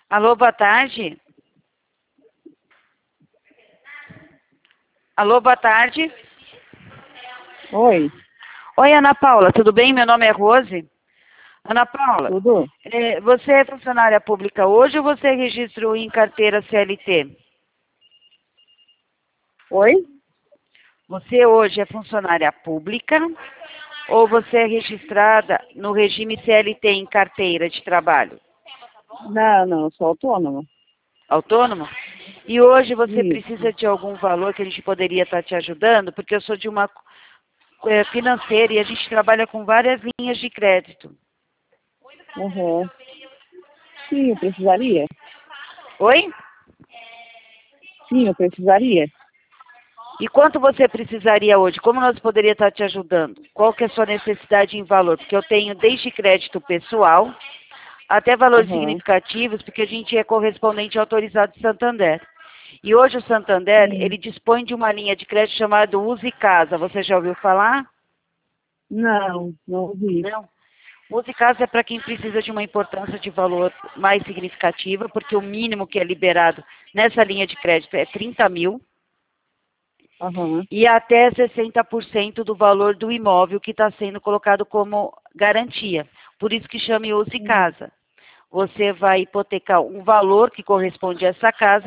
Alô, boa tarde. Alô, boa tarde. Oi, Oi, Ana Paula, tudo bem? Meu nome é Rose. Ana Paula, tudo? você é funcionária pública hoje ou você registrou em carteira CLT? Oi? Você hoje é funcionária pública ou você é registrada no regime CLT em carteira de trabalho? Não, eu sou autônoma. Autônoma? E hoje você Isso. precisa de algum valor que a gente poderia estar te ajudando? Porque eu sou de uma financeira e a gente trabalha com várias linhas de crédito. Uhum. Sim, eu precisaria. Oi? Sim, eu precisaria. E quanto você precisaria hoje? Como nós poderíamos estar te ajudando? Qual que é a sua necessidade em valor? Porque eu tenho desde crédito pessoal até valores Uhum. significativos, porque a gente é correspondente autorizado de Santander. E hoje o Santander, Sim. ele dispõe de uma linha de crédito chamada Use Casa. Você já ouviu falar? Não ouvi. Não. Use Casa é para quem precisa de uma importância de valor mais significativa, porque o mínimo que é liberado nessa linha de crédito é 30 mil. Uhum. E até 60% do valor do imóvel que está sendo colocado como garantia. Por isso que chama Use Casa. Você vai hipotecar um valor que corresponde a essa casa